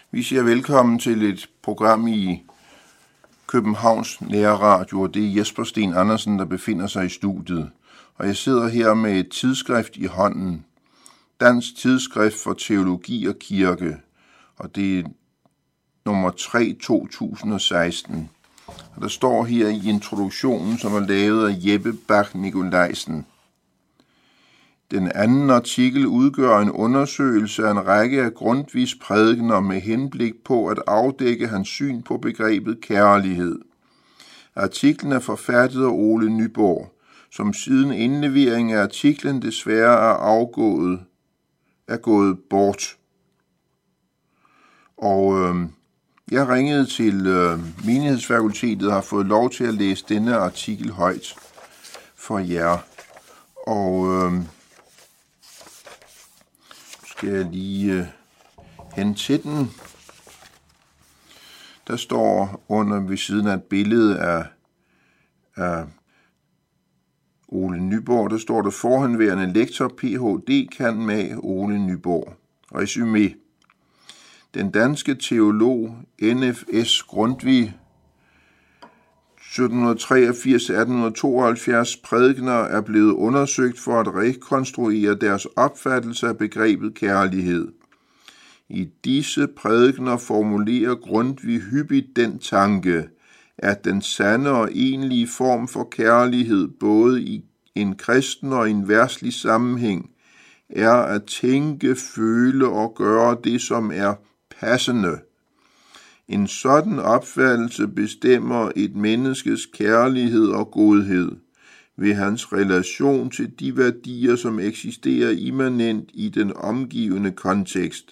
Vi siger velkommen til et program i Københavns Nærradio, og det er Jesper Sten Andersen, der befinder sig i studiet. Og jeg sidder her med et tidsskrift i hånden, Dansk Tidsskrift for Teologi og Kirke, og det er nummer 3 2016. Og der står her i introduktionen, som er lavet af Jeppe Bach Nikolajsen. Den anden artikel udgør en undersøgelse af en række af Grundtvigs prædikener med henblik på at afdække hans syn på begrebet kærlighed. Artiklen er forfattet af Ole Nyborg, som siden indlevering af artiklen desværre er gået bort. Og jeg ringede til menighedsfakultetet og har fået lov til at læse denne artikel højt for jer. Og skal jeg lige hen til den. Der står under ved siden af et billede af Ole Nyborg, der står der forhenværende lektor Ph.D. kan med Ole Nyborg. Resumé. Den danske teolog N.F.S. Grundtvig 1783-1872 prædikener er blevet undersøgt for at rekonstruere deres opfattelse af begrebet kærlighed. I disse prædikener formulerer Grundtvig hyppigt den tanke, at den sande og egentlige form for kærlighed både i en kristen og en verdslig sammenhæng er at tænke, føle og gøre det, som er passende. En sådan opfattelse bestemmer et menneskes kærlighed og godhed ved hans relation til de værdier, som eksisterer immanent i den omgivende kontekst.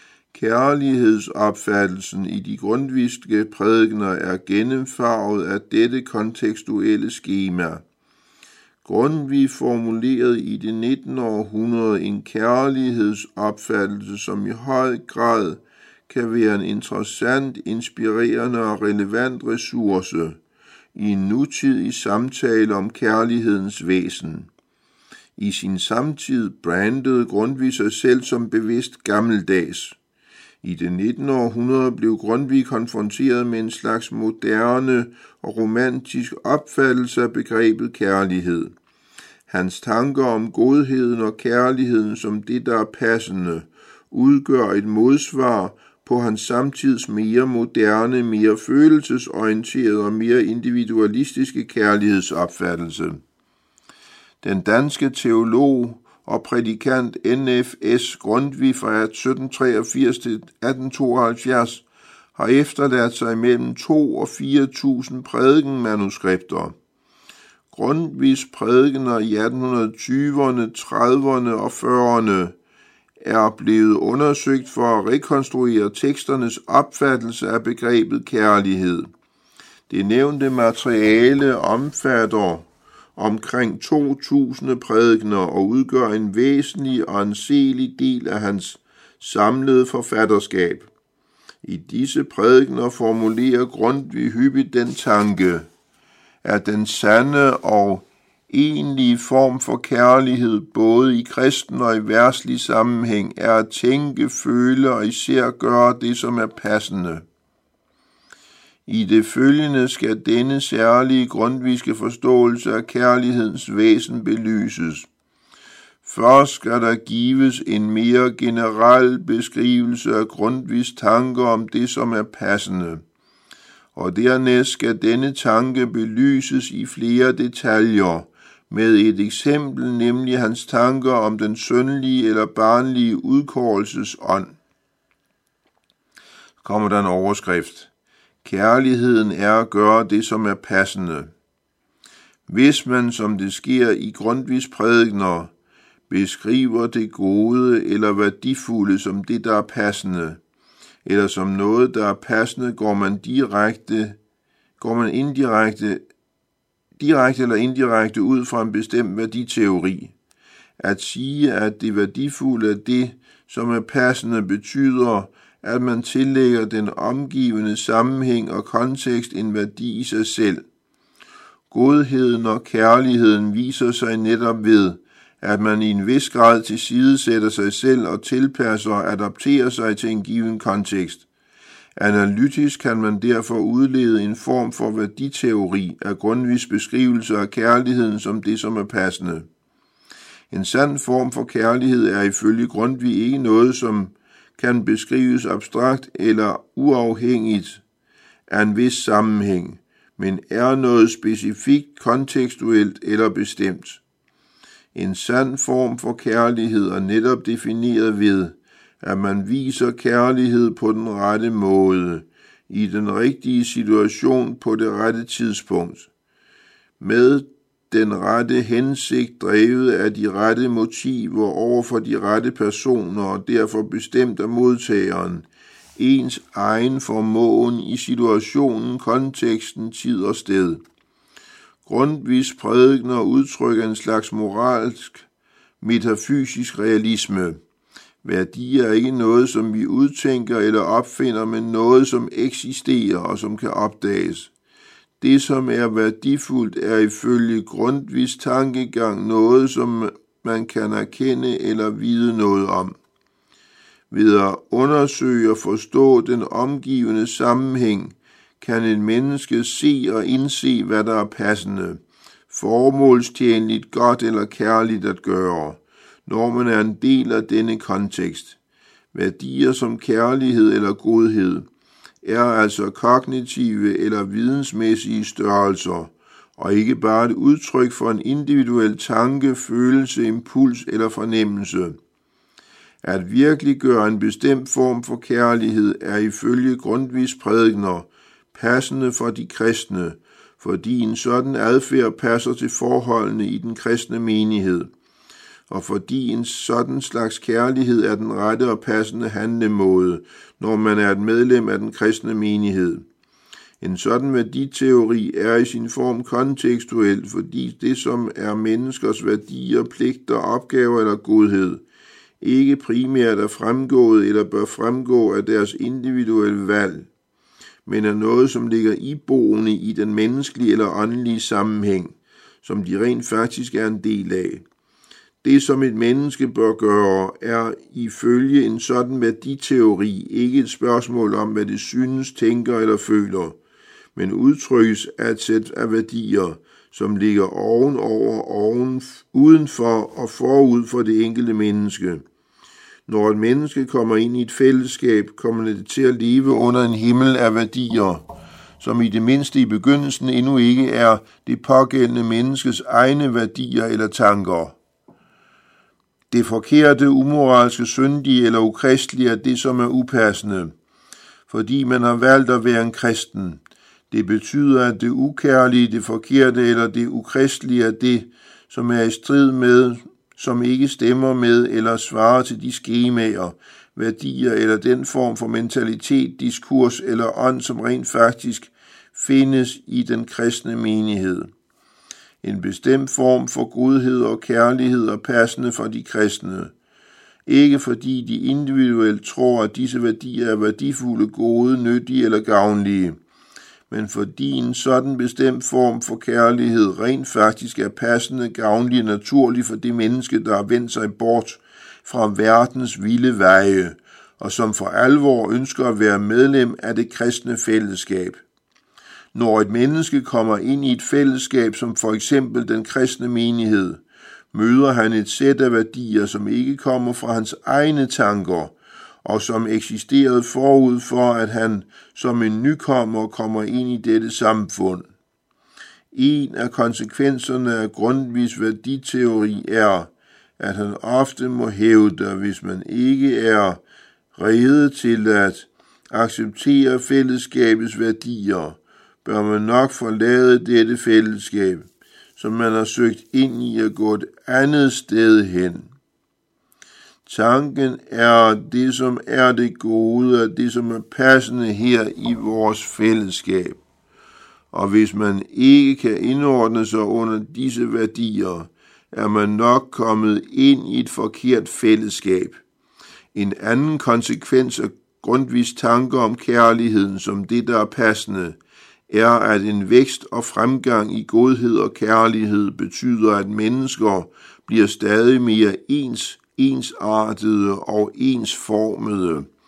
Kærlighedsopfattelsen i de grundtvigske prædikener er gennemfarvet af dette kontekstuelle skema. Grundtvig formulerede i det 19. århundrede en kærlighedsopfattelse, som i høj grad kan være en interessant, inspirerende og relevant ressource i en nutidig samtale om kærlighedens væsen. I sin samtid brandede Grundtvig sig selv som bevidst gammeldags. I det 19. århundrede blev Grundtvig konfronteret med en slags moderne og romantisk opfattelse af begrebet kærlighed. Hans tanker om godheden og kærligheden som det, der er passende, udgør et modsvar på hans samtids mere moderne, mere følelsesorienterede og mere individualistiske kærlighedsopfattelse. Den danske teolog og prædikant N.F.S. Grundtvig fra 1783 til 1872 har efterladt sig mellem 2.000 og 4.000 prædikenmanuskripter. Grundtvigs prædikener i 1820'erne, 30'erne og 40'erne er blevet undersøgt for at rekonstruere teksternes opfattelse af begrebet kærlighed. Det nævnte materiale omfatter omkring 2.000 prædikener og udgør en væsentlig og anselig del af hans samlede forfatterskab. I disse prædikener formulerer Grundtvig hyppigt den tanke, at den sande og egentlige form for kærlighed både i kristen og i verdslig sammenhæng er at tænke, føle og især gøre det, som er passende. I det følgende skal denne særlige grundtvigske forståelse af kærlighedens væsen belyses. Først skal der gives en mere generel beskrivelse af Grundtvigs tanker om det, som er passende, og dernæst skal denne tanke belyses i flere detaljer, med et eksempel, nemlig hans tanker om den søndelige eller barnlige udkårelsesånd. Så kommer der en overskrift. Kærligheden er at gøre det, som er passende. Hvis man, som det sker i Grundtvigs prædikener, beskriver det gode eller værdifulde som det, der er passende, eller som noget, der er passende, går man direkte eller indirekte ud fra en bestemt værditeori. At sige, at det værdifulde er det, som er passende, betyder, at man tillægger den omgivende sammenhæng og kontekst en værdi i sig selv. Godheden og kærligheden viser sig netop ved, at man i en vis grad tilsidesætter sig selv og tilpasser og adapterer sig til en given kontekst. Analytisk kan man derfor udlede en form for værditeori af Grundtvigs beskrivelse af kærligheden som det, som er passende. En sand form for kærlighed er ifølge Grundtvig ikke noget, som kan beskrives abstrakt eller uafhængigt af en vis sammenhæng, men er noget specifikt, kontekstuelt eller bestemt. En sand form for kærlighed er netop defineret ved, at man viser kærlighed på den rette måde, i den rigtige situation på det rette tidspunkt, med den rette hensigt drevet af de rette motiver over for de rette personer og derfor bestemt af modtageren, ens egen formåen i situationen, konteksten, tid og sted. Grundtvigs prædikener udtrykker en slags moralsk, metafysisk realisme. Værdi er ikke noget, som vi udtænker eller opfinder, men noget, som eksisterer og som kan opdages. Det, som er værdifuldt, er ifølge Grundtvigs tankegang noget, som man kan erkende eller vide noget om. Ved at undersøge og forstå den omgivende sammenhæng, kan et menneske se og indse, hvad der er passende, formålstjenligt, godt eller kærligt at gøre, når man er en del af denne kontekst. Værdier som kærlighed eller godhed er altså kognitive eller vidensmæssige størrelser, og ikke bare et udtryk for en individuel tanke, følelse, impuls eller fornemmelse. At virkeliggøre en bestemt form for kærlighed er ifølge Grundtvigs prædikener passende for de kristne, fordi en sådan adfærd passer til forholdene i den kristne menighed, og fordi en sådan slags kærlighed er den rette og passende handlemåde, når man er et medlem af den kristne menighed. En sådan værditeori er i sin form kontekstuel, fordi det, som er menneskers værdier, pligter, opgaver eller godhed, ikke primært er fremgået eller bør fremgå af deres individuelle valg, men er noget, som ligger iboende i den menneskelige eller åndelige sammenhæng, som de rent faktisk er en del af. Det, som et menneske bør gøre, er ifølge en sådan værditeori ikke et spørgsmål om, hvad det synes, tænker eller føler, men udtrykkes af et sæt af værdier, som ligger ovenover, udenfor og forud for det enkelte menneske. Når et menneske kommer ind i et fællesskab, kommer det til at leve under en himmel af værdier, som i det mindste i begyndelsen endnu ikke er det pågældende menneskes egne værdier eller tanker. Det forkerte, umoralske, syndige eller ukristelige er det, som er upassende, fordi man har valgt at være en kristen. Det betyder, at det ukærlige, det forkerte eller det ukristelige er det, som er i strid med, som ikke stemmer med eller svarer til de skemaer, værdier eller den form for mentalitet, diskurs eller ånd, som rent faktisk findes i den kristne menighed. En bestemt form for godhed og kærlighed er passende for de kristne. Ikke fordi de individuelt tror, at disse værdier er værdifulde, gode, nyttige eller gavnlige, men fordi en sådan bestemt form for kærlighed rent faktisk er passende, gavnlig og naturlig for det menneske, der har vendt sig bort fra verdens vilde veje, og som for alvor ønsker at være medlem af det kristne fællesskab. Når et menneske kommer ind i et fællesskab, som for eksempel den kristne menighed, møder han et sæt af værdier, som ikke kommer fra hans egne tanker, og som eksisterede forud for, at han som en nykommer kommer ind i dette samfund. En af konsekvenserne af Grundtvigs værditeori er, at han ofte må hævde, at hvis man ikke er rede til at acceptere fællesskabets værdier, bør man nok forlade dette fællesskab, som man har søgt ind i at gå et andet sted hen. Tanken er det, som er det gode, og det, som er passende her i vores fællesskab. Og hvis man ikke kan indordne sig under disse værdier, er man nok kommet ind i et forkert fællesskab. En anden konsekvens af Grundtvigs tanker om kærligheden som det, der er passende, er, at en vækst og fremgang i godhed og kærlighed betyder, at mennesker bliver stadig mere ensartede og ensformede.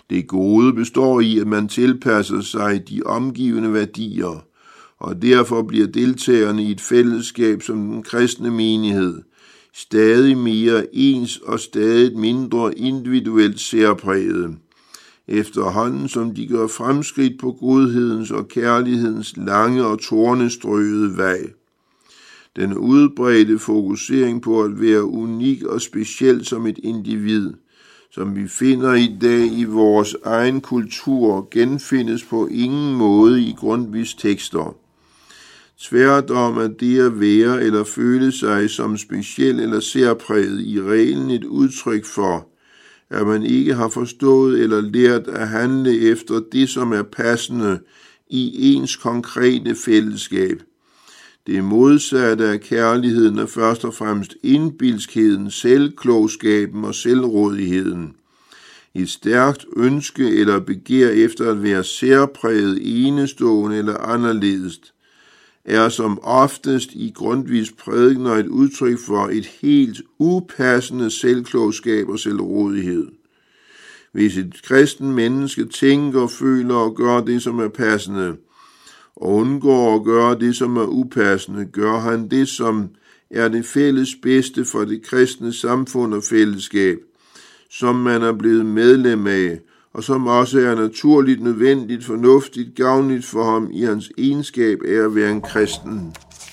Det gode består i, at man tilpasser sig de omgivende værdier, og derfor bliver deltagerne i et fællesskab som den kristne menighed stadig mere ens og stadig mindre individuelt særpræget, efterhånden som de gør fremskridt på godhedens og kærlighedens lange og tornestrøede vej. Den udbredte fokusering på at være unik og speciel som et individ, som vi finder i dag i vores egen kultur, genfindes på ingen måde i Grundtvigs tekster. Tværtom er det at være eller føle sig som speciel eller særpræget i reglen et udtryk for, at man ikke har forstået eller lært at handle efter det, som er passende i ens konkrete fællesskab. Det modsatte af kærligheden er først og fremmest indbilskheden, selvklogskaben og selvrådigheden. Et stærkt ønske eller begær efter at være særpræget, enestående eller anderledes, er som oftest i Grundtvigs prædikener et udtryk for et helt upassende selvklogskab og selvrådighed. Hvis et kristen menneske tænker, føler og gør det, som er passende, og undgår at gøre det, som er upassende, gør han det, som er det fælles bedste for det kristne samfund og fællesskab, som man er blevet medlem af, og som også er naturligt, nødvendigt, fornuftigt, gavnligt for ham i hans egenskab af at være en kristen.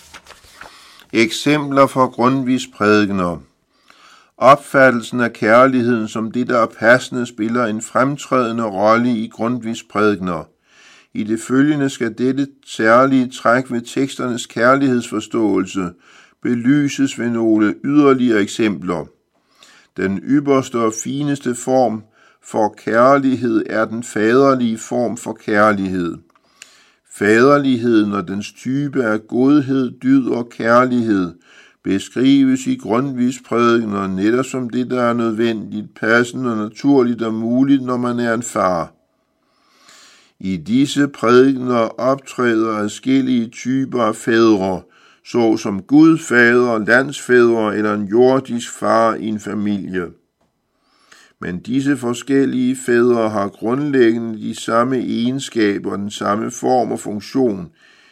Eksempler fra Grundtvigs prædikener. Opfattelsen af kærligheden som det, der er passende, spiller en fremtrædende rolle i Grundtvigs prædikener. I det følgende skal dette særlige træk ved teksternes kærlighedsforståelse belyses ved nogle yderligere eksempler. Den ypperste og fineste form for kærlighed er den faderlige form for kærlighed. Faderligheden og dens type af godhed, dyd og kærlighed beskrives i Grundtvigs prædikener netop som det, der er nødvendigt, passende og naturligt og muligt, når man er en far. I disse prædikener optræder adskillige typer af fædre, såsom Gud fader, landsfædre eller en jordisk far i en familie. Men disse forskellige fædre har grundlæggende de samme egenskaber, den samme form og funktion.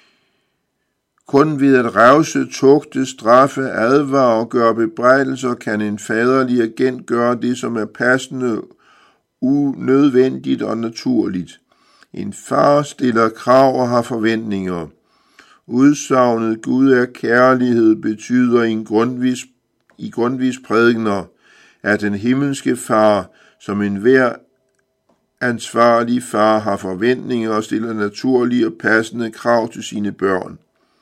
Kun ved at revse, tugte, straffe, advare og gøre bebrejdelser kan en faderlig agent gøre det, som er passende, unødvendigt og naturligt. En far stiller krav og har forventninger. Udsagnet Gud er kærlighed betyder i Grundtvigs prædikener, at den himmelske far, som enhver ansvarlig far, har forventninger og stiller naturlige og passende krav til sine børn.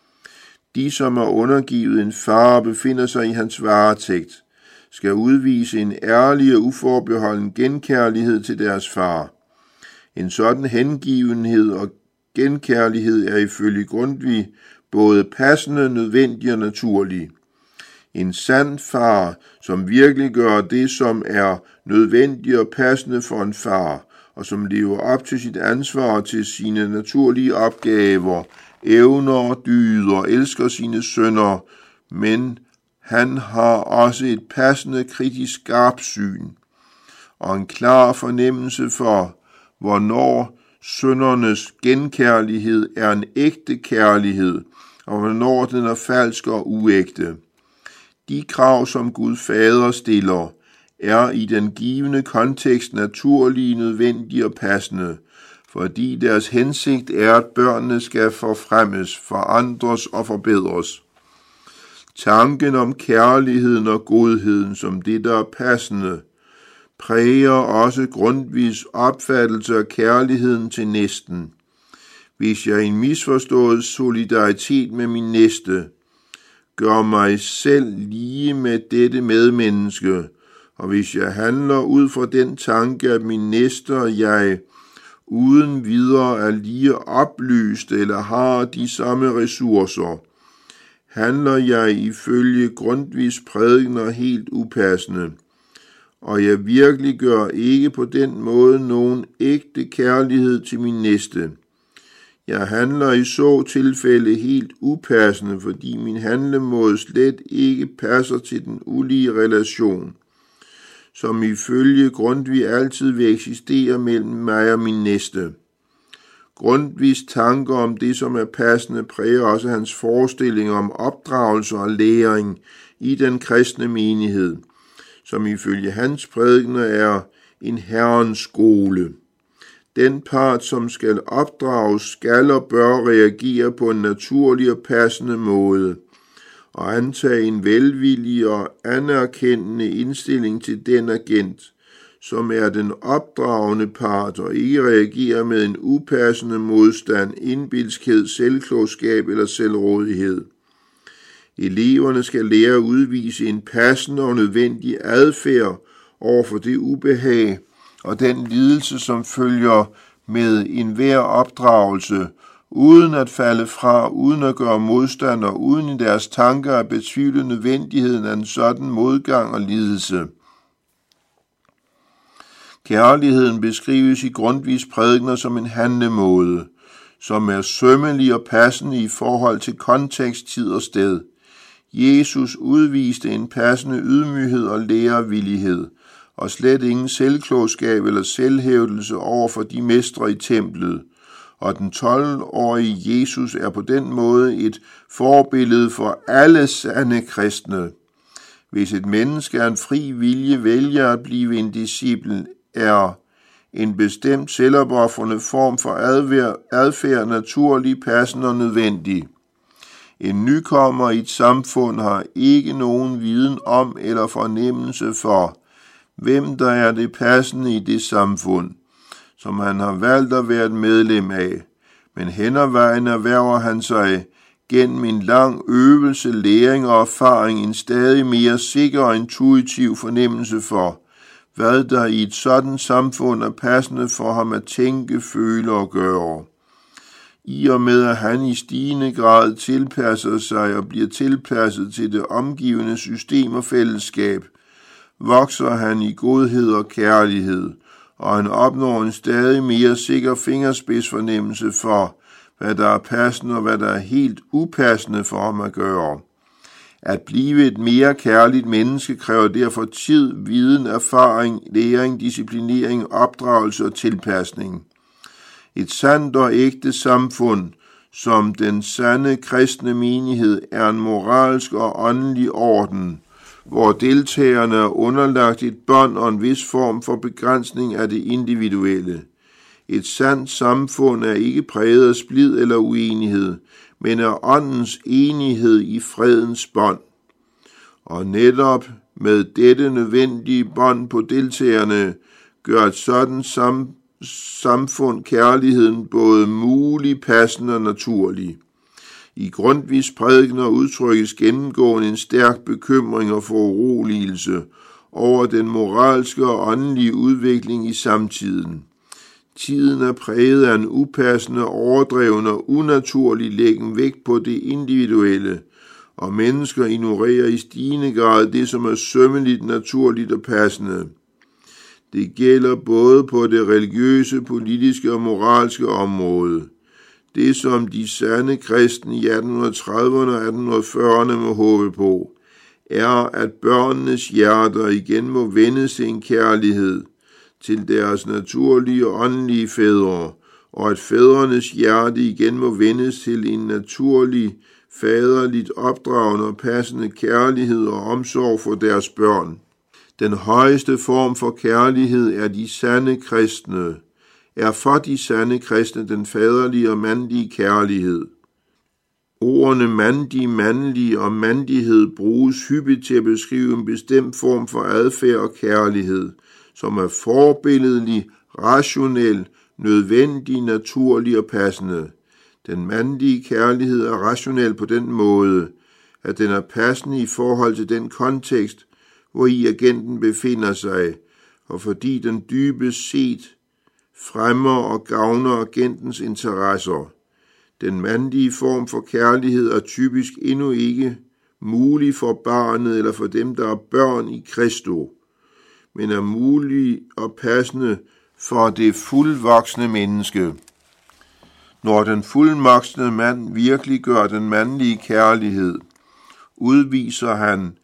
De, som er undergivet en far og befinder sig i hans varetægt, skal udvise en ærlig og uforbeholden genkærlighed til deres far. En sådan hengivenhed og genkærlighed er ifølge Grundtvig både passende, nødvendig og naturlig. En sand far, som virkelig gør det, som er nødvendigt og passende for en far, og som lever op til sit ansvar og til sine naturlige opgaver, evner og dyder, elsker sine sønner, men han har også et passende kritisk skarpsyn og en klar fornemmelse for, hvornår sønnernes genkærlighed er en ægte kærlighed, og hvornår den er falsk og uægte. De krav, som Gud Fader stiller, er i den givne kontekst naturlige, nødvendige og passende, fordi deres hensigt er, at børnene skal forfremmes, forandres og forbedres. Tanken om kærligheden og godheden som det, der er passende, præger også Grundtvigs opfattelse af kærligheden til næsten. Hvis jeg i en misforstået solidaritet med min næste gør mig selv lige med dette medmenneske, og hvis jeg handler ud fra den tanke, at min næste og jeg uden videre er lige oplyst eller har de samme ressourcer, handler jeg ifølge Grundtvigs prædikener helt upassende, og jeg virkelig gør ikke på den måde nogen ægte kærlighed til min næste. Jeg handler i så tilfælde helt upassende, fordi min handlemåde slet ikke passer til den ulige relation. som ifølge Grundtvig altid vil eksistere mellem mig og min næste. Grundtvigs tanker om det, som er passende, præger også hans forestillinger om opdragelse og læring i den kristne menighed, som ifølge hans prædikener er en Herrens skole. Den part, som skal opdrages, skal og bør reagere på en naturlig og passende måde, og antage en velvillig og anerkendende indstilling til den agent, som er den opdragende part, og ikke reagerer med en upassende modstand, indbilskhed, selvklogskab eller selvrådighed. Eleverne skal lære at udvise en passende og nødvendig adfærd over for det ubehag og den lidelse, som følger med enhver opdragelse, uden at falde fra, uden at gøre modstand og uden i deres tanker at betvivle nødvendigheden af en sådan modgang og lidelse. Kærligheden beskrives i Grundtvigs prædikener som en handlemåde, som er sømmelig og passende i forhold til kontekst, tid og sted. Jesus udviste en passende ydmyghed og lærevillighed, og slet ingen selvklogskab eller selvhævdelse over for de mestre i templet. Og den 12-årige Jesus er på den måde et forbillede for alle sande kristne. Hvis et menneske af en fri vilje vælger at blive en disciple, er en bestemt selvopofrende form for adfærd naturlig, passende og nødvendig. En nykommer i et samfund har ikke nogen viden om eller fornemmelse for, hvem der er det passende i det samfund, som han har valgt at være et medlem af, men hen ad vejen erhverver han sig gennem en lang øvelse, læring og erfaring en stadig mere sikker og intuitiv fornemmelse for, hvad der i et sådan samfund er passende for ham at tænke, føle og gøre. I og med at han i stigende grad tilpasser sig og bliver tilpasset til det omgivende system og fællesskab, vokser han i godhed og kærlighed, og han opnår en stadig mere sikker fingerspidsfornemmelse for, hvad der er passende og hvad der er helt upassende for ham at gøre. At blive et mere kærligt menneske kræver derfor tid, viden, erfaring, læring, disciplinering, opdragelse og tilpasning. Et sandt og ægte samfund, som den sande kristne menighed, er en moralsk og åndelig orden, hvor deltagerne er underlagt et bånd og en vis form for begrænsning af det individuelle. Et sandt samfund er ikke præget af splid eller uenighed, men af åndens enighed i fredens bånd. Og netop med dette nødvendige bånd på deltagerne gør et sådan samfund kærligheden både mulig, passende og naturlig. I Grundtvigs prædikener udtrykkes gennemgående en stærk bekymring og foruroligelse over den moralske og åndelige udvikling i samtiden. Tiden er præget af en upassende, overdreven og unaturlig læggen vægt på det individuelle, og mennesker ignorerer i stigende grad det, som er sømmeligt, naturligt og passende. Det gælder både på det religiøse, politiske og moralske område. Det, som de sande kristne i 1830'erne og 1840'erne må håbe på, er, at børnenes hjerter igen må vendes til en kærlighed til deres naturlige og åndelige fædre, og at fædrenes hjerte igen må vendes til en naturlig, faderligt opdragende og passende kærlighed og omsorg for deres børn. Den højeste form for kærlighed er for de sande kristne den faderlige og mandlige kærlighed. Ordene mandig, mandlig og mandighed bruges hyppigt til at beskrive en bestemt form for adfærd og kærlighed, som er forbilledlig, rationel, nødvendig, naturlig og passende. Den mandlige kærlighed er rationel på den måde, at den er passende i forhold til den kontekst, hvor i agenten befinder sig, og fordi den dybest set fremmer og gavner agentens interesser. Den mandlige form for kærlighed er typisk endnu ikke mulig for barnet eller for dem, der er børn i Kristus, men er mulig og passende for det fuldvoksne menneske. Når den fuldvoksne mand virkelig gør den mandlige kærlighed, udviser han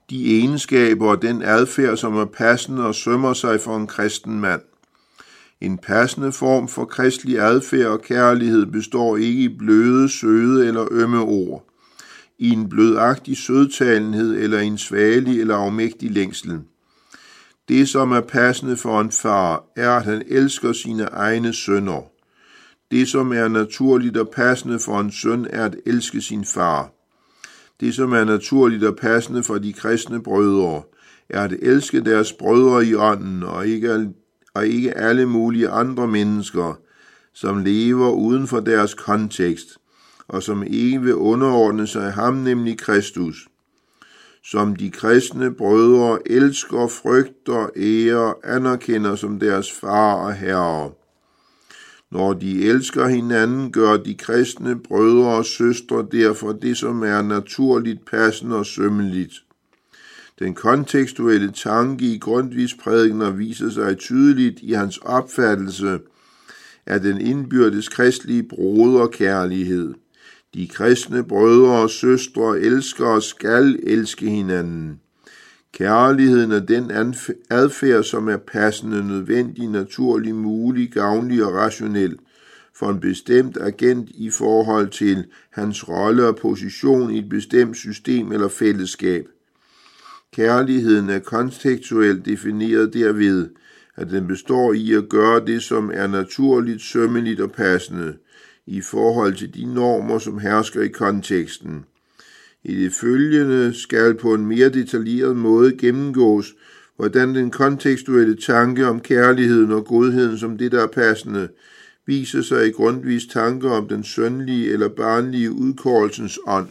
de egenskaber og den adfærd, som er passende og sømmer sig for en kristen mand. En passende form for kristelig adfærd og kærlighed består ikke i bløde, søde eller ømme ord, i en blødagtig sødtalenhed eller en svagelig eller afmægtig længsel. Det, som er passende for en far, er, at han elsker sine egne sønner. Det, som er naturligt og passende for en søn, er at elske sin far. Det, som er naturligt og passende for de kristne brødre, er at elske deres brødre i ånden, og ikke alle mulige andre mennesker, som lever uden for deres kontekst, og som ikke vil underordne sig ham, nemlig Kristus, som de kristne brødre elsker, frygter, ærer, anerkender som deres far og herre. Når de elsker hinanden, gør de kristne brødre og søstre derfor det, som er naturligt, passende og sømmeligt. Den kontekstuelle tanke i Grundtvigs prædikener viser sig tydeligt i hans opfattelse af den indbyrdes kristelige broderkærlighed. De kristne brødre og søstre elsker og skal elske hinanden. Kærligheden er den adfærd, som er passende, nødvendig, naturlig, mulig, gavnlig og rationel for en bestemt agent i forhold til hans rolle og position i et bestemt system eller fællesskab. Kærligheden er kontekstuelt defineret derved, at den består i at gøre det, som er naturligt, sømmeligt og passende, i forhold til de normer, som hersker i konteksten. I det følgende skal på en mere detaljeret måde gennemgås, hvordan den kontekstuelle tanke om kærligheden og godheden som det, der er passende, viser sig i Grundtvigs tanker om den sønlige eller barnlige udkårelsens ånd.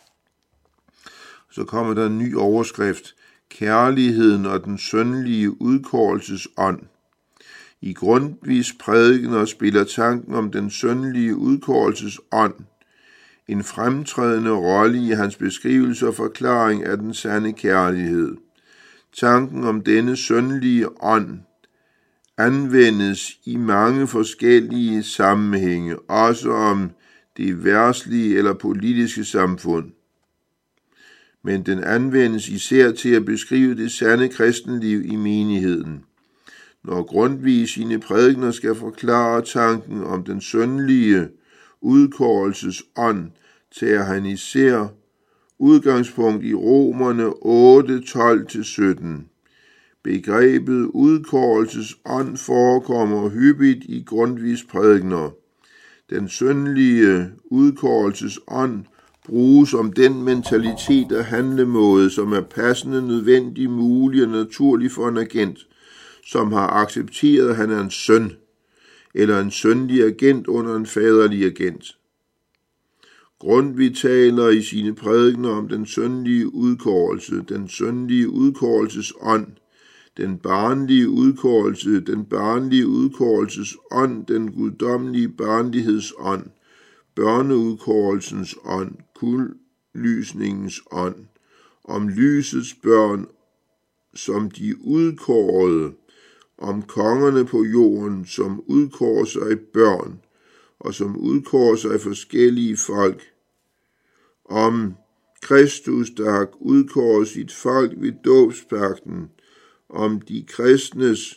Så kommer der en ny overskrift, kærligheden og den sønlige udkårelses ånd. I Grundtvigs prædikener spiller tanken om den sønlige udkårelses ånd en fremtrædende rolle i hans beskrivelse og forklaring af den sande kærlighed. Tanken om denne sønlige ånd anvendes i mange forskellige sammenhænge, også om det verdslige eller politiske samfund. Men den anvendes især til at beskrive det sande kristenliv i menigheden. Når Grundtvig i sine prædikener skal forklare tanken om den sønlige udkårelses ånd, tager han især udgangspunkt i Romerne 8, 12-17. Begrebet udkårelses ånd forekommer hyppigt i Grundtvigs prædikener. Den sønlige udkårelses ånd bruges om den mentalitet og handlemåde, som er passende, nødvendig, mulig og naturlig for en agent, som har accepteret, at han er en søn, eller en sønlig agent under en faderlig agent. Grundtvig taler i sine prædikener om den sønlige udkårelse, den sønlige udkårelses ånd, den barnlige udkårelse, den barnlige udkårelses ånd, den guddommelige barnligheds ånd, børneudkårelsens ånd, kuldlysningens ånd, om lysets børn som de udkårede, om kongerne på jorden, som udkårer sig børn, og som udkårer sig forskellige folk, om Kristus, der har udkåret sit folk ved dåbspagten, om de kristnes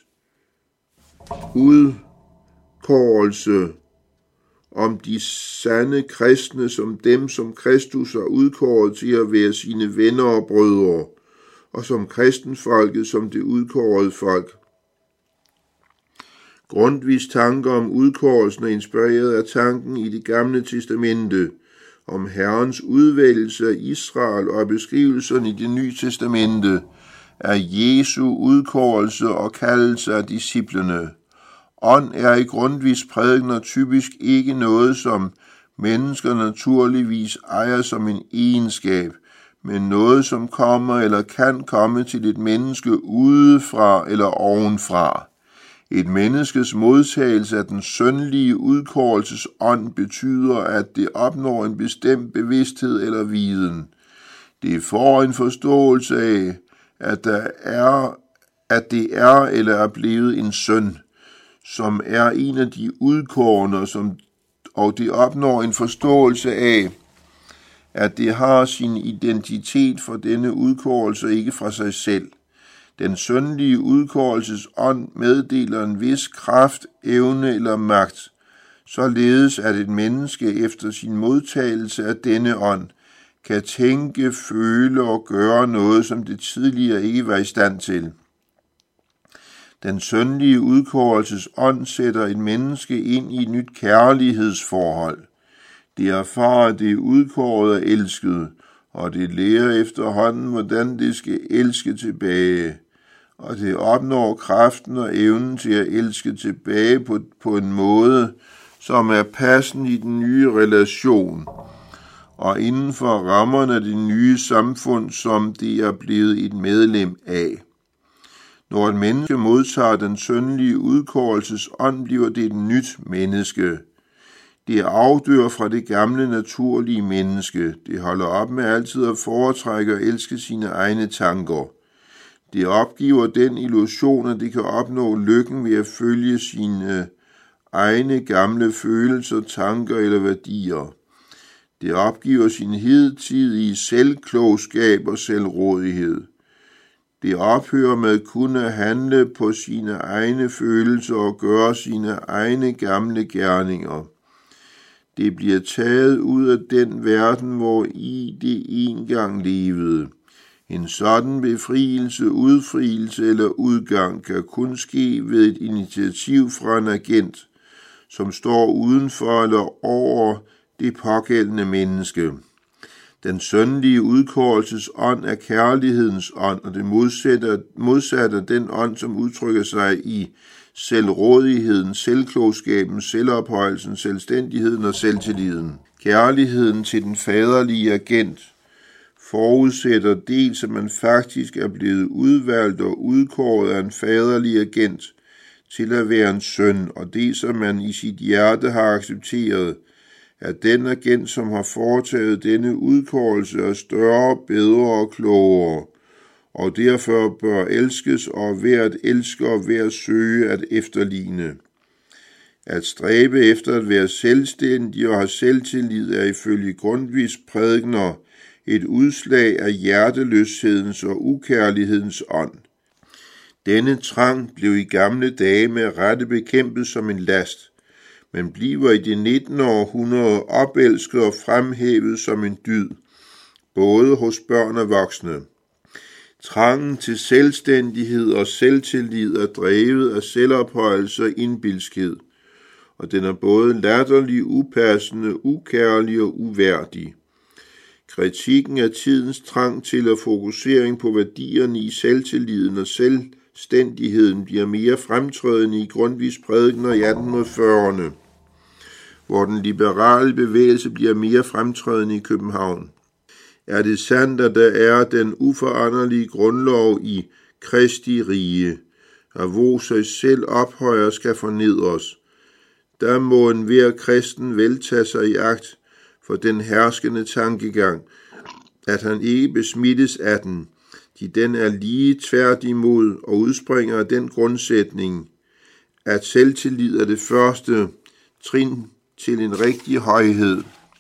udkårelse, om de sande kristne som dem, som Kristus har udkåret til at være sine venner og brødre, og som kristenfolket som det udkårede folk. Grundtvigs tanker om udkårelsen er inspireret af tanken i Det Gamle Testamente om Herrens udvælgelse af Israel og beskrivelserne i Det Nye Testamente af Jesu udkårelse og kaldelse af disciplene. Ånd er i Grundtvigs prædikener typisk ikke noget, som mennesker naturligvis ejer som en egenskab, men noget, som kommer eller kan komme til et menneske udefra eller ovenfra. Et menneskes modtagelse af den sønlige udkårelses ånd betyder, at det opnår en bestemt bevidsthed eller viden. Det får en forståelse af, at det er eller er blevet en søn, som er en af de udkårne, og det opnår en forståelse af, at det har sin identitet fra denne udkårelse, ikke fra sig selv. Den syndige udkårelses ånd meddeler en vis kraft, evne eller magt, således at et menneske efter sin modtagelse af denne ånd kan tænke, føle og gøre noget, som det tidligere ikke var i stand til. Den syndige udkårelses ånd sætter et menneske ind i et nyt kærlighedsforhold. Det erfarer det udkårede og elskede, og det lærer efterhånden, hvordan det skal elske tilbage. Og det opnår kraften og evnen til at elske tilbage på en måde, som er passende i den nye relation, og inden for rammerne af det nye samfund, som det er blevet et medlem af. Når et menneske modtager den syndige udkårelses ånd, bliver det et nyt menneske. Det afdør fra det gamle naturlige menneske. Det holder op med altid at foretrække og elske sine egne tanker. Det opgiver den illusion, at det kan opnå lykken ved at følge sine egne gamle følelser, tanker eller værdier. Det opgiver sin hidtidige selvklogskab og selvrådighed. Det ophører med kun at handle på sine egne følelser og gøre sine egne gamle gerninger. Det bliver taget ud af den verden, hvor i det engang levede. En sådan befrielse, udfrielse eller udgang kan kun ske ved et initiativ fra en agent, som står udenfor eller over det pågældende menneske. Den syndige udkårelses ånd er kærlighedens ånd, og det modsatte den ånd, som udtrykker sig i selvrådigheden, selvklogskaben, selvophøjelsen, selvstændigheden og selvtilliden. Kærligheden til den faderlige agent forudsætter dels, at man faktisk er blevet udvalgt og udkåret af en faderlig agent til at være en søn, og dels, at man i sit hjerte har accepteret, at den agent, som har foretaget denne udkårelse, er større, bedre og klogere, og derfor bør elskes og hver at elske og hver søge at efterligne. At stræbe efter at være selvstændig og have selvtillid er ifølge Grundtvigs prædikener et udslag af hjerteløshedens og ukærlighedens ånd. Denne trang blev i gamle dage med rette bekæmpet som en last, men bliver i det 19. århundrede opelsket og fremhævet som en dyd, både hos børn og voksne. Trangen til selvstændighed og selvtillid er drevet af selvophøjelse og indbilskhed, og den er både latterlig, upassende, ukærlig og uværdig. Kritikken af tidens trang til og fokusering på værdierne i selvtilliden og selvstændigheden bliver mere fremtrædende i Grundtvigs prædikener i 1840'erne, hvor den liberale bevægelse bliver mere fremtrædende i København. Er det sandt, at der er den uforanderlige grundlov i Kristi rige, at hvor sig selv ophøjer skal fornedres, der må enhver kristen vel tage sig i agt for den herskende tankegang, at han ikke besmittes af den, de den er lige tværtimod og udspringer af den grundsætning, at selvtillid er det første trin til en rigtig højhed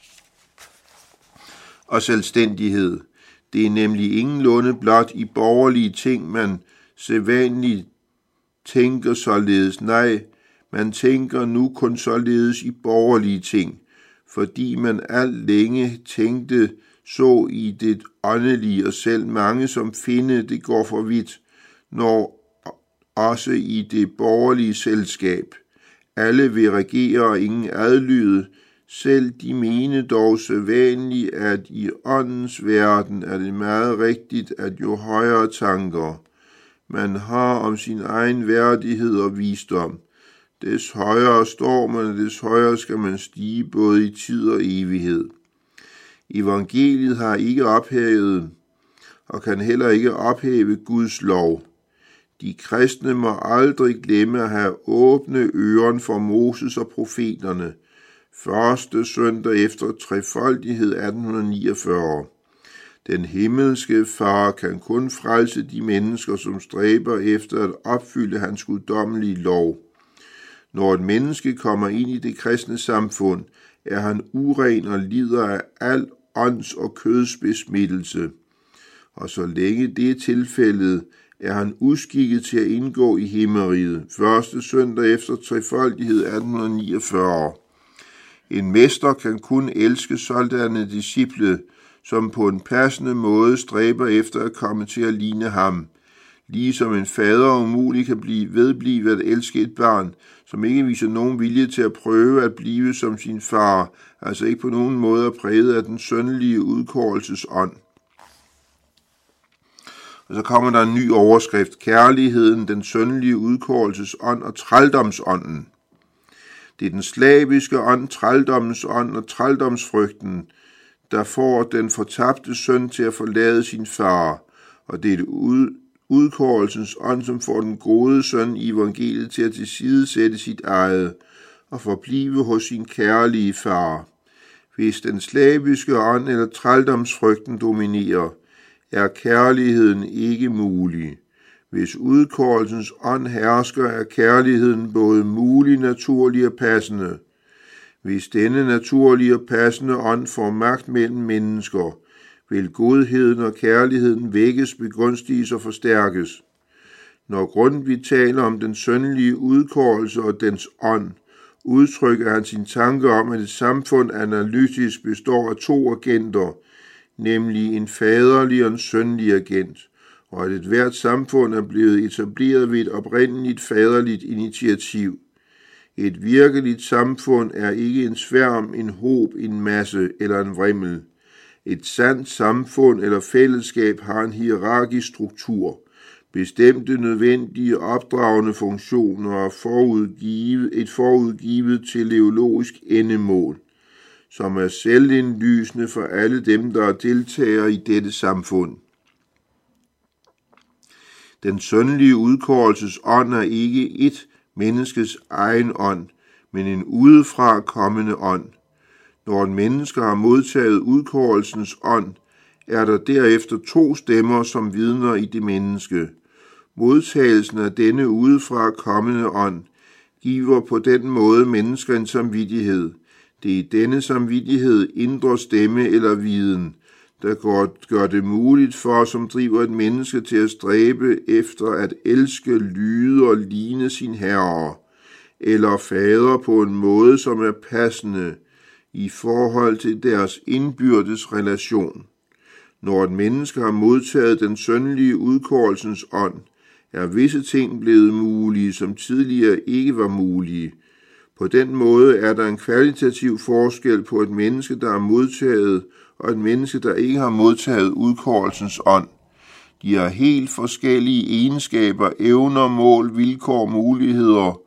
og selvstændighed. Det er nemlig ingenlunde blot i borgerlige ting, man sædvanligt tænker således. Nej, man tænker nu kun således i borgerlige ting, fordi man alt længe tænkte så i det åndelige, og selv mange som finde det går for vidt, når også i det borgerlige selskab. Alle vil regere og ingen adlyde, selv de mene dog sædvanligt, at i åndens verden er det meget rigtigt, at jo højere tanker man har om sin egen værdighed og visdom, des højere står man, des højere skal man stige både i tid og evighed. Evangeliet har ikke ophævet og kan heller ikke ophæve Guds lov. De kristne må aldrig glemme at have åbne øren for Moses og profeterne. Første søndag efter trefoldighed 1849. Den himmelske far kan kun frelse de mennesker, som stræber efter at opfylde hans guddommelige lov. Når et menneske kommer ind i det kristne samfund, er han uren og lider af al ånds- og kødsbesmittelse. Og så længe det er tilfældet, er han uskikket til at indgå i himmeriget. Første søndag efter trefoldighed 1849. En mester kan kun elske sådanne disciple, som på en passende måde stræber efter at komme til at ligne ham. Ligesom en fader umuligt kan vedblive at elske et barn, som ikke viser nogen vilje til at prøve at blive som sin far, altså ikke på nogen måde er præget af den søndelige udkårelsesånd. Og så kommer der en ny overskrift: kærligheden, den søndelige udkårelsesånd og trældomsånden. Det er den slaviske ånd, trældommens ånd og trældomsfrygten, der får den fortabte søn til at forlade sin far, og det er det udkårelsens ånd, som får den gode søn i evangeliet til at tilsidesætte sit eget og forblive hos sin kærlige far. Hvis den slaviske ånd eller trældomsfrygten dominerer, er kærligheden ikke mulig. Hvis udkårelsens ånd hersker, er kærligheden både mulig, naturlig og passende. Hvis denne naturlige og passende ånd får magt mellem mennesker, vil godheden og kærligheden vækkes, begunstiges og forstærkes. Når Grundtvig taler om den søndelige udkårelse og dens ånd, udtrykker han sin tanke om, at et samfund analytisk består af to agenter, nemlig en faderlig og en sønlig agent, og at et hvert samfund er blevet etableret ved et oprindeligt faderligt initiativ. Et virkeligt samfund er ikke en sværm, en hob, en masse eller en vrimmel. Et sandt samfund eller fællesskab har en hierarkisk struktur, bestemte nødvendige opdragende funktioner og et forudgivet teleologisk endemål, som er selvindlysende for alle dem, der er deltagere i dette samfund. Den søndelige udkårelses ånd er ikke et menneskes egen ånd, men en udefra kommende ånd. Når et menneske har modtaget udkårelsens ånd, er der derefter to stemmer, som vidner i det menneske. Modtagelsen af denne udefra kommende ånd giver på den måde mennesker en samvittighed. Det er i denne samvittighed, indre stemme eller viden, der gør det muligt for, som driver et menneske til at stræbe efter at elske, lyde og ligne sin herre, eller fader på en måde, som er passende i forhold til deres indbyrdes relation. Når et menneske har modtaget den søndelige udkårelsens ånd, er visse ting blevet mulige, som tidligere ikke var mulige. På den måde er der en kvalitativ forskel på et menneske, der har modtaget, og et menneske, der ikke har modtaget udkårelsens ånd. De har helt forskellige egenskaber, evner, mål, vilkår, muligheder.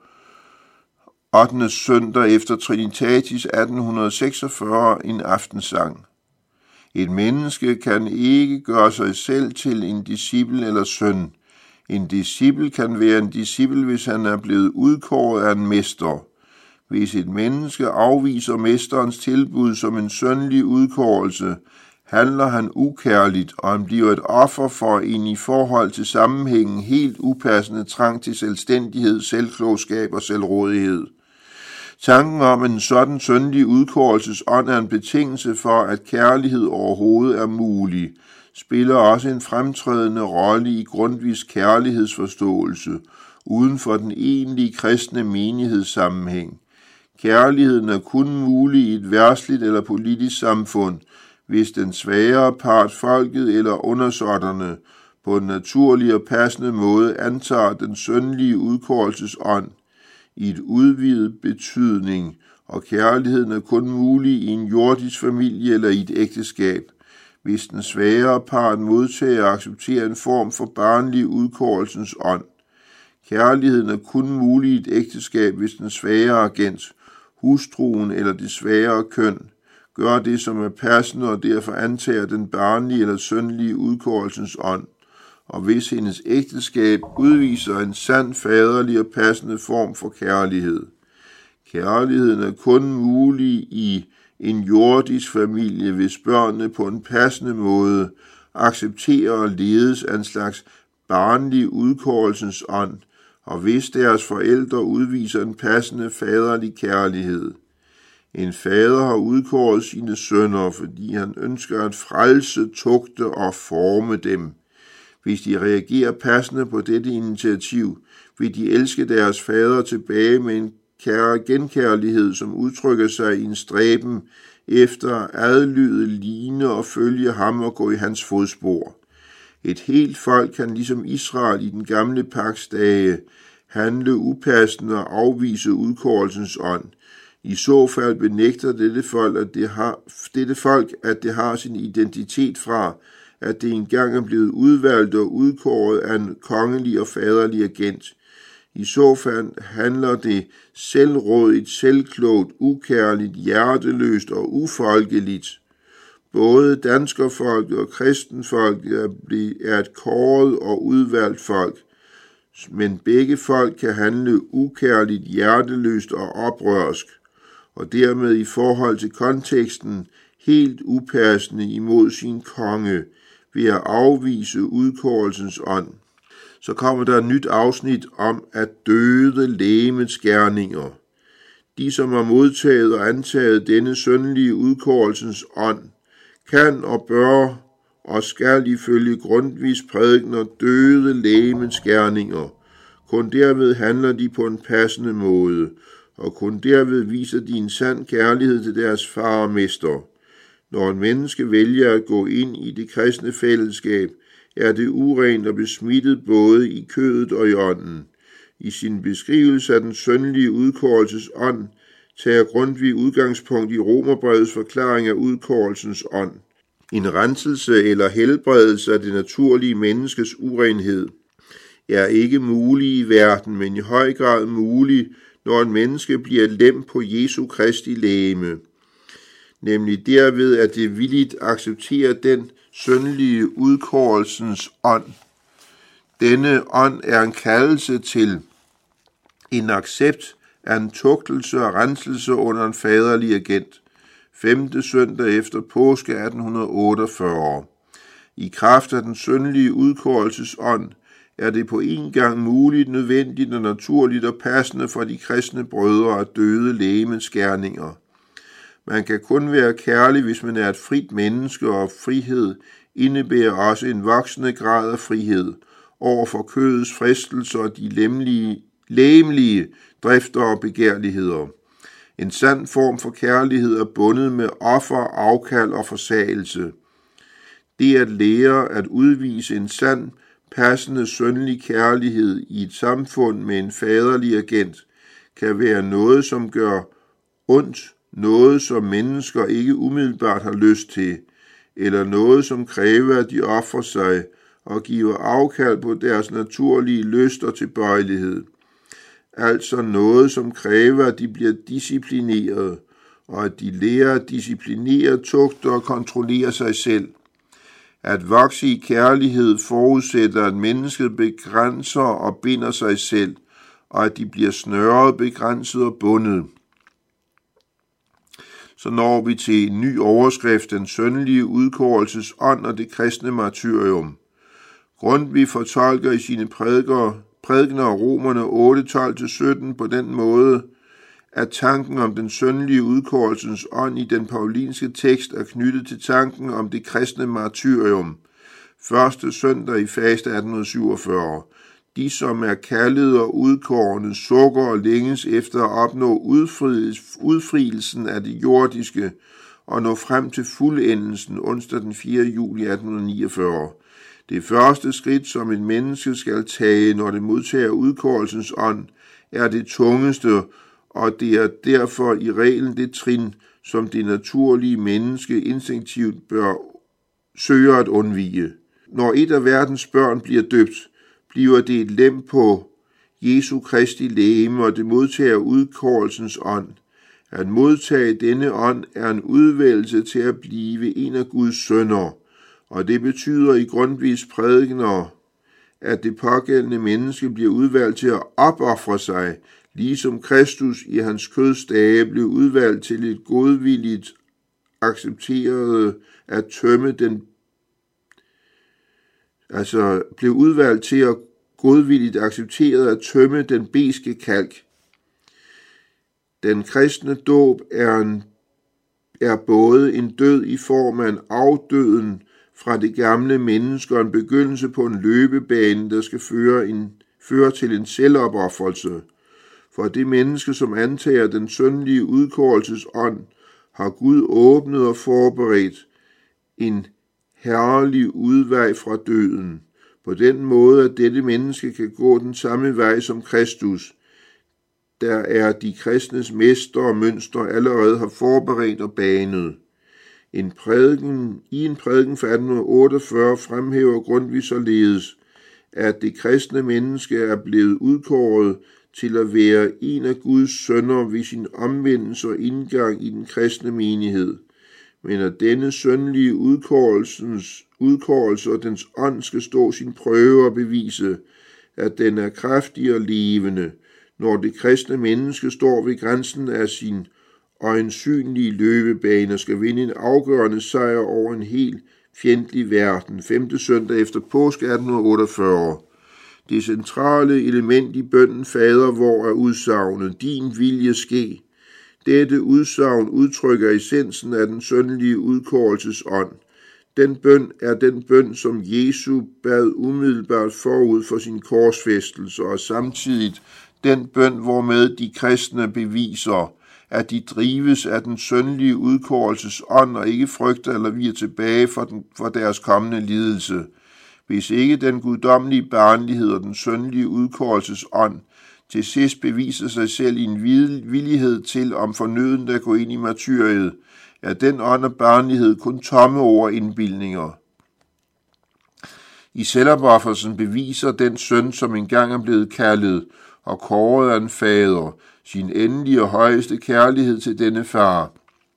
8. søndag efter Trinitatis 1846 en aftensang. Et menneske kan ikke gøre sig selv til en disciple eller søn. En disciple kan være en disciple, hvis han er blevet udkåret af en mester. Hvis et menneske afviser mesterens tilbud som en sønlig udkårelse, handler han ukærligt, og han bliver et offer for en i forhold til sammenhængen helt upassende trang til selvstændighed, selvklogskab og selvrådighed. Tanken om, at en sådan sønlig udkårelsesånd er en betingelse for, at kærlighed overhovedet er mulig, spiller også en fremtrædende rolle i Grundtvigs kærlighedsforståelse, uden for den egentlige kristne menighedssammenhæng. Kærligheden er kun mulig i et verdsligt eller politisk samfund, hvis den svagere part, folket eller undersåtterne, på en naturlig og passende måde antager den søndelige udkårelsesånd i et udvidet betydning, og kærligheden er kun mulig i en jordisk familie eller i et ægteskab, hvis den svagere part modtager og accepterer en form for barnlig udkårelsens ånd. Kærligheden er kun mulig i et ægteskab, hvis den svagere agent, hustruen eller det svagere køn, gør det, som er passende og derfor antager den barnlige eller søndelige udkårelsens ånd, og hvis hendes ægteskab udviser en sand faderlig og passende form for kærlighed. Kærligheden er kun mulig i en jordisk familie, hvis børnene på en passende måde accepterer og ledes af en slags barnlig udkårelsens ånd, og hvis deres forældre udviser en passende faderlig kærlighed. En fader har udkåret sine sønner, fordi han ønsker at frelse, tugte og forme dem. Hvis de reagerer passende på dette initiativ, vil de elske deres fader tilbage med en genkærlighed, som udtrykker sig i en stræben efter at adlyde, ligne og følge ham og gå i hans fodspor. Et helt folk kan ligesom Israel i den gamle pagts dage handle upassende og afvise udkårelsens ånd. I så fald benægter dette folk, at det har sin identitet fra, at det engang er blevet udvalgt og udkåret af en kongelig og faderlig agent. I så fald handler det selvrådigt, selvklogt, ukærligt, hjerteløst og ufolkeligt. Både danskerfolket og kristenfolket er et kåret og udvalgt folk, men begge folk kan handle ukærligt, hjerteløst og oprørsk, og dermed i forhold til konteksten helt upassende imod sin konge ved at afvise udkårelsens ånd. Så kommer der et nyt afsnit om at døde legemets gerninger. De, som har modtaget og antaget denne syndelige udkårelsens ånd, kan og bør og skal ifølge Grundtvigs prædikener døde legemets gerninger. Kun derved handler de på en passende måde, og kun derved viser de en sand kærlighed til deres far og mester. Når en menneske vælger at gå ind i det kristne fællesskab, er det urent og besmittet både i kødet og i ånden. I sin beskrivelse af den syndelige udkårelses ånd tager Grundtvig udgangspunkt i Romerbrevets forklaring af udkårelsens ånd. En renselse eller helbredelse af det naturlige menneskes urenhed er ikke mulig i verden, men i høj grad mulig, når en menneske bliver lem på Jesu Kristi legeme. Nemlig derved, at det villigt accepterer den syndelige udkårelsens ånd. Denne ånd er en kaldelse til en accept af en tugtelse og renselse under en faderlig agent. 5. søndag efter påske 1848. I kraft af den syndelige udkårelses ånd er det på en gang muligt, nødvendigt og naturligt og passende for de kristne brødre at døde legemets gerninger. Man kan kun være kærlig, hvis man er et frit menneske, og frihed indebærer også en voksende grad af frihed over for kødets fristelser og de legemlige drifter og begærligheder. En sand form for kærlighed er bundet med offer, afkald og forsagelse. Det at lære at udvise en sand, passende, syndelig kærlighed i et samfund med en faderlig agent kan være noget, som gør ondt, noget, som mennesker ikke umiddelbart har lyst til, eller noget, som kræver, at de ofrer sig og giver afkald på deres naturlige lyst og tilbøjelighed. Altså noget, som kræver, at de bliver disciplineret, og at de lærer at disciplinere, tugte og kontrollere sig selv. At vokse i kærlighed forudsætter, at mennesket begrænser og binder sig selv, og at de bliver snørret, begrænset og bundet. Så når vi til en ny overskrift, den syndelige udkårelses ånd og det kristne martyrium. Grundtvig fortolker i sine prædikener Romerne 8:12-17 på den måde, at tanken om den syndelige udkårelsens ånd i den paulinske tekst er knyttet til tanken om det kristne martyrium. 1. søndag i faste 1847. De, som er kaldede og udkårne, sukker og længes efter at opnå udfrielsen af det jordiske og nå frem til fuldendelsen onsdag den 4. juli 1849. Det første skridt, som en menneske skal tage, når det modtager udkårelsens ånd, er det tungeste, og det er derfor i reglen det trin, som det naturlige menneske instinktivt bør søge at undvige. Når et af verdens børn bliver døbt, bliver det et lem på Jesu Kristi legeme, og det modtager udkårelsens ånd. At modtage denne ånd er en udvælgelse til at blive en af Guds sønner, og det betyder i Grundtvigs prædikener, at det pågældende menneske bliver udvalgt til at opofre sig, ligesom Kristus i hans køds dage blev udvalgt til et godvilligt accepteret at tømme den blev udvalgt til at godvilligt accepteret at tømme den beske kalk. Den kristne dåb er både en død i form af en afdøden fra det gamle menneske og en begyndelse på en løbebane, der skal føre til en selvopoffrelse. For det menneske, som antager den syndelige udkårelsesånd, har Gud åbnet og forberedt en herlig udvej fra døden. På den måde, at dette menneske kan gå den samme vej som Kristus, der er de kristnes mester og mønster allerede har forberedt og banet. I en prædiken fra 1848 fremhæver Grundtvig således, at det kristne menneske er blevet udkåret til at være en af Guds sønner ved sin omvendelse og indgang i den kristne menighed, men at denne syndelige udkårelse og dens ånd skal stå sin prøve og bevise, at den er kraftig og levende, når det kristne menneske står ved grænsen af sin øjensynlige løbebane og skal vinde en afgørende sejr over en helt fjendtlig verden. 5. søndag efter påske 1848. Det centrale element i bønnen Fader vor er udsagnet, din vilje ske. Dette udsagn udtrykker essensen af den syndelige udkårelsesånd. Den bøn er den bøn, som Jesu bad umiddelbart forud for sin korsfæstelse, og samtidig den bøn, hvormed de kristne beviser, at de drives af den syndelige udkårelsesånd og ikke frygter eller viger tilbage for deres kommende lidelse. Hvis ikke den guddommelige barnlighed og den syndelige udkårelsesånd til sidst beviser sig selv i en villighed til om fornødent at gå ind i martyriet, er den ånd og barnlighed kun tomme ord indbildninger. I selvopoffelsen beviser den søn, som engang er blevet kaldet og kåret af en fader, sin endelige og højeste kærlighed til denne far.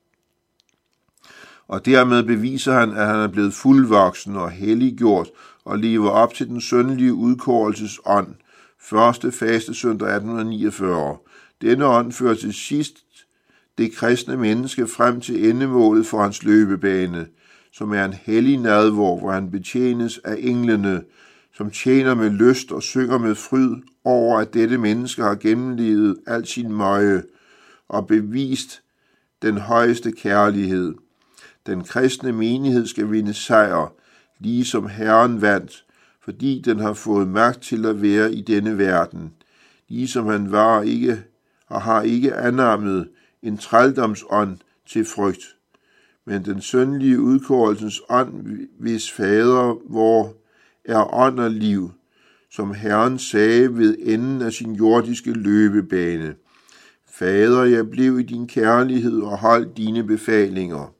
Og dermed beviser han, at han er blevet fuldvoksen og helliggjort og lever op til den syndelige udkårelsesånd. Første fastesøndag 1849. Denne ånd fører til sidst det kristne menneske frem til endemålet for hans løbebane, som er en hellig nadver, hvor han betjenes af englene, som tjener med lyst og synger med fryd over, at dette menneske har gennemlevet al sin møje og bevist den højeste kærlighed. Den kristne menighed skal vinde sejr, ligesom Herren vandt, fordi den har fået magt til at være i denne verden, ligesom han var ikke og har ikke anammet en trældomsånd til frygt, men den syndelige udkårelsens ånd, hvis fader vor er ånd og liv, som Herren sagde ved enden af sin jordiske løbebane. Fader, jeg blev i din kærlighed og holdt dine befalinger.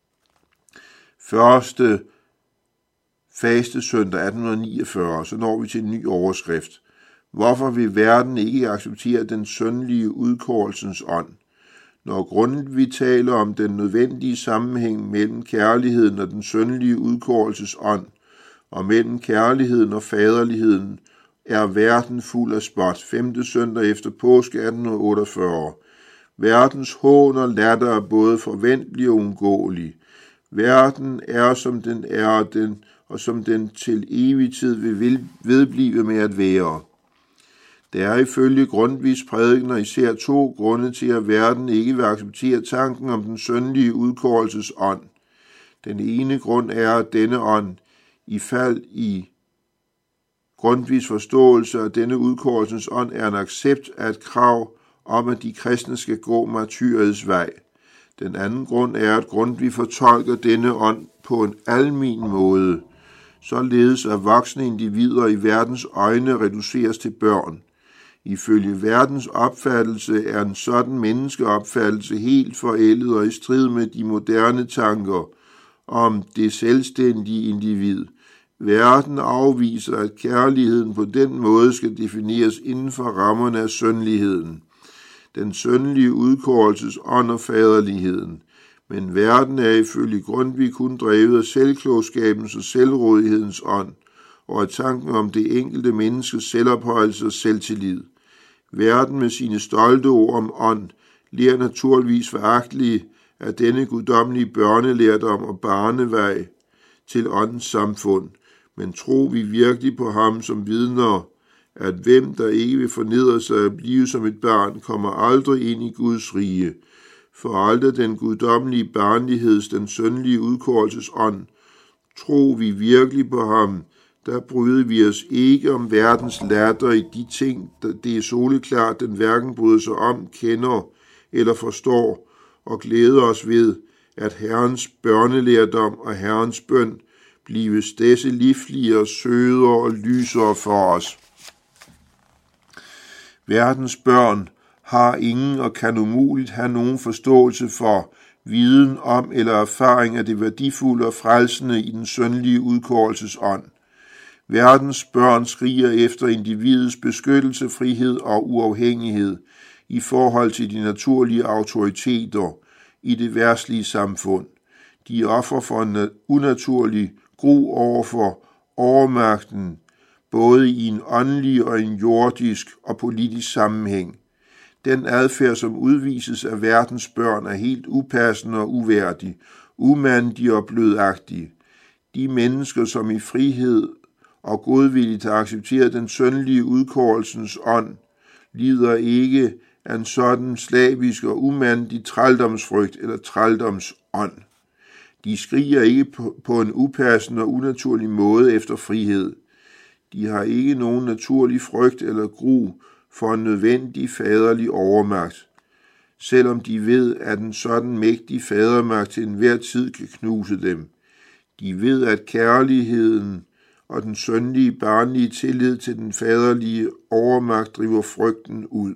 Første fastesøndag 1849, så når vi til en ny overskrift. Hvorfor vil verden ikke acceptere den syndelige udkårelsens ånd? Når Grundtvig taler om den nødvendige sammenhæng mellem kærligheden og den syndelige udkårelses ånd, og mellem kærligheden og faderligheden, er verden fuld af spot. 5. søndag efter påske 1848. Verdens hån og latter er både forventelig og undgåelig. Verden er, som den er, og som den til evig tid vil vedblive med at være. Der er ifølge Grundtvigs prædikener især 2 grunde til, at verden ikke vil acceptere tanken om den syndelige udkårelses ånd. Den ene grund er, at denne ånd, i fald i Grundtvigs forståelse af denne udkårelsens ånd, er en accept af et krav om, at de kristne skal gå martyriets vej. Den anden grund er, at Grundtvig fortolker denne ånd på en almen måde, således at voksne individer i verdens øjne reduceres til børn. Ifølge verdens opfattelse er en sådan menneskeopfattelse helt forældet og i strid med de moderne tanker om det selvstændige individ. Verden afviser, at kærligheden på den måde skal defineres inden for rammerne af syndeligheden, den syndelige udkårelses ånd og faderligheden. Men verden er ifølge Grundtvig kun drevet af selvklogskabens og selvrådighedens ånd, og af tanken om det enkelte menneskes selvophøjelse og selvtillid. Verden med sine stolte ord om ånd lærer naturligvis foragteligt af denne guddommelige børnelærdom og barnevej til åndens samfund, men tror vi virkelig på ham, som vidner at hvem der ikke vil fornedre sig at blive som et barn, kommer aldrig ind i Guds rige. For aldrig den guddommelige barnligheds, den sønlige udkårelses ånd, tror vi virkelig på ham, der bryder vi os ikke om verdens latter i de ting, det er soleklart, den hverken bryder sig om, kender eller forstår, og glæder os ved, at Herrens børnelærdom og Herrens bøn bliver disse livligere, sødere og lysere for os. Verdens børn har ingen og kan umuligt have nogen forståelse for, viden om eller erfaring af det værdifulde og frelsende i den sønlige udkårelses ånd. Verdens børn skriger efter individets beskyttelse, frihed og uafhængighed i forhold til de naturlige autoriteter i det verdslige samfund. De er offer for en unaturlig gru overfor overmagten, både i en åndelig og en jordisk og politisk sammenhæng. Den adfærd, som udvises af verdens børn, er helt upassende og uværdig, umandig og blødagtig. De mennesker, som i frihed og godvilligt har accepteret den sønlige udkårelsens ånd, lider ikke af en sådan slavisk og umandig trældomsfrygt eller trældomsånd. De skriger ikke på en upassende og unaturlig måde efter frihed. De har ikke nogen naturlig frygt eller gru for en nødvendig faderlig overmagt, selvom de ved, at en sådan mægtig fadermagt til enhver tid kan knuse dem. De ved, at kærligheden og den sønlige barnlige tillid til den faderlige overmagt driver frygten ud.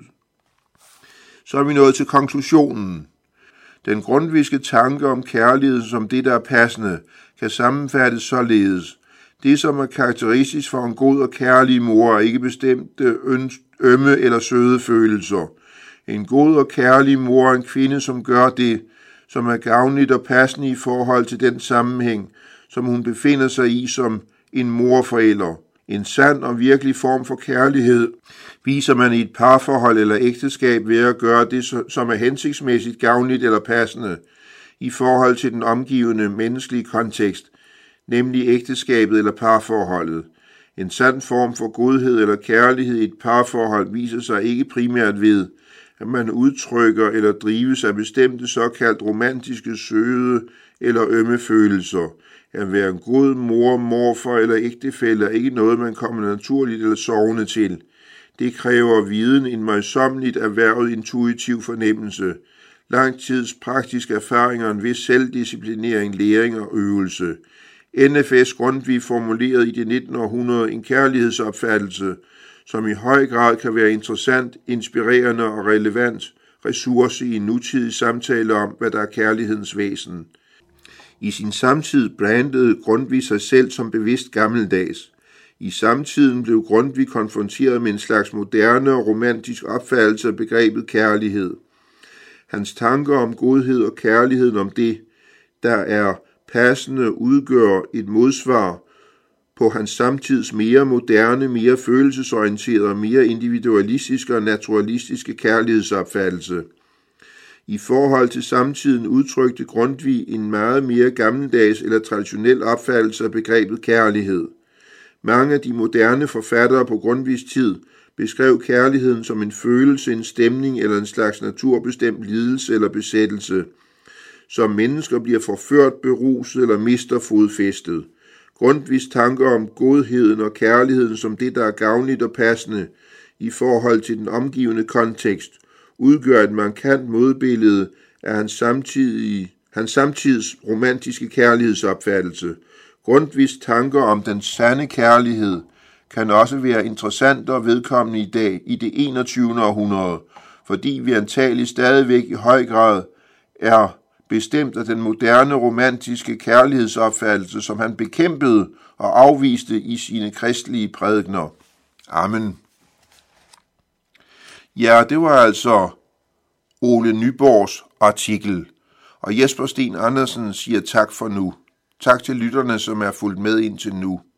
Så er vi nået til konklusionen. Den grundviske tanke om kærlighed som det, der er passende, kan sammenfattes således. Det, som er karakteristisk for en god og kærlig mor, er ikke bestemte ømme eller søde følelser. En god og kærlig mor er en kvinde, som gør det, som er gavnligt og passende i forhold til den sammenhæng, som hun befinder sig i som en morforælder. En sand og virkelig form for kærlighed viser man i et parforhold eller ægteskab ved at gøre det, som er hensigtsmæssigt gavnligt eller passende i forhold til den omgivende menneskelige kontekst, nemlig ægteskabet eller parforholdet. En sand form for godhed eller kærlighed i et parforhold viser sig ikke primært ved, at man udtrykker eller drives af bestemte såkaldt romantiske, søde eller ømme følelser. At være en god mor, morfar eller ægtefælle er ikke noget, man kommer naturligt eller sovende til. Det kræver viden, en møjsommeligt erhvervet intuitiv fornemmelse, lang tids praktisk erfaring og en vis selvdisciplinering, læring og øvelse. NFS Grundtvig formulerede i det 19. århundrede en kærlighedsopfattelse, som i høj grad kan være interessant, inspirerende og relevant ressource i en nutidig samtale om, hvad der er kærlighedens væsen. I sin samtid brandede Grundtvig sig selv som bevidst gammeldags. I samtiden blev Grundtvig konfronteret med en slags moderne og romantisk opfattelse af begrebet kærlighed. Hans tanker om godhed og kærligheden om det, der er passende, udgør et modsvar på hans samtids mere moderne, mere følelsesorienterede og mere individualistiske og naturalistiske kærlighedsopfattelse. I forhold til samtiden udtrykte Grundtvig en meget mere gammeldags eller traditionel opfattelse af begrebet kærlighed. Mange af de moderne forfattere på Grundtvigs tid beskrev kærligheden som en følelse, en stemning eller en slags naturbestemt lidelse eller besættelse, som mennesker bliver forført, beruset eller mister fodfæstet. Grundtvigs tanker om godheden og kærligheden som det, der er gavnligt og passende i forhold til den omgivende kontekst, udgør et markant modbillede af hans samtids romantiske kærlighedsopfattelse. Grundtvigs tanker om den sande kærlighed kan også være interessante og vedkommende i dag i det 21. århundrede, fordi vi antageligt stadigvæk i høj grad er bestemt af den moderne romantiske kærlighedsopfattelse, som han bekæmpede og afviste i sine kristelige prædikener. Amen. Ja, det var altså Ole Nyborgs artikel, og Jesper Sten Andersen siger tak for nu. Tak til lytterne, som er fulgt med indtil nu.